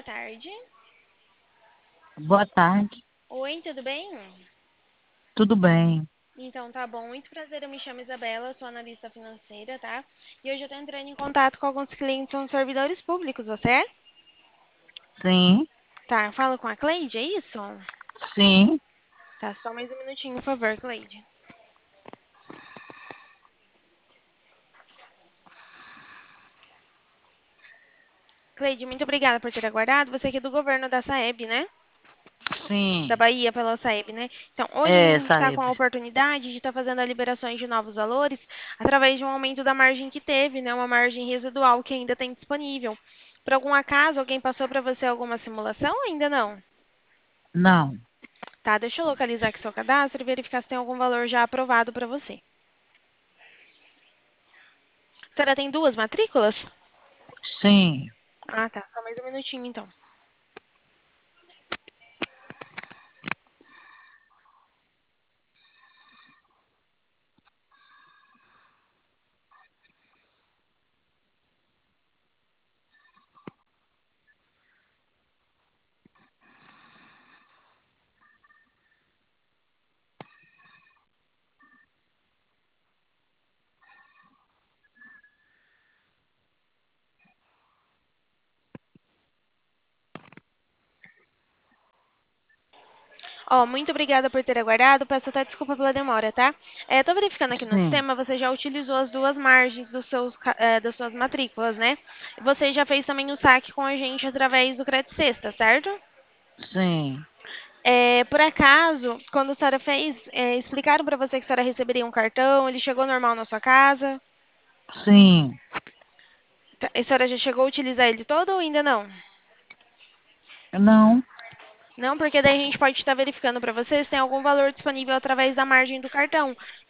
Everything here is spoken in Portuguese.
tarde. Boa tarde, Oi, tudo bem? tudo bem? Então, tá bom. Muito prazer, eu me chamo Isabela, sou analista financeira, tá? E hoje eu tô entrando em contato com alguns clientes, são servidores públicos, você é? Sim, Tá, falo com a Cleide, é isso? sim, Tá, só mais um minutinho, por favor, Cleide. Cleide, muito obrigada por ter aguardado. Você aqui é do governo da Saeb, né? Da sim, Bahia pela Saeb, né? Então, hoje a é, gente está com a Saeb. oportunidade de estar fazendo a liberações de novos valores através de um aumento da margem que teve, né? Uma margem residual que ainda tem disponível. Por algum acaso, alguém passou para você alguma simulação? Ainda não. Não, Tá, deixa eu localizar aqui seu cadastro e verificar se tem algum valor já aprovado para você. A senhora tem duas matrículas? sim, Ah, tá. Só mais um minutinho, então. Ó, muito obrigada por ter aguardado. Peço até desculpa pela demora, tá? Tô verificando aqui no sim, sistema, você já utilizou as duas margens das suas matrículas, né? Você já fez também o saque com a gente através do Credit Sexta, certo? sim, Por acaso, quando a senhora fez, explicaram para você que a senhora receberia um cartão, ele chegou normal na sua casa? sim, Tá, a senhora já chegou a utilizar ele todo ou ainda não? não, Não, porque daí a gente pode estar verificando para você se tem algum valor disponível através da margem do cartão.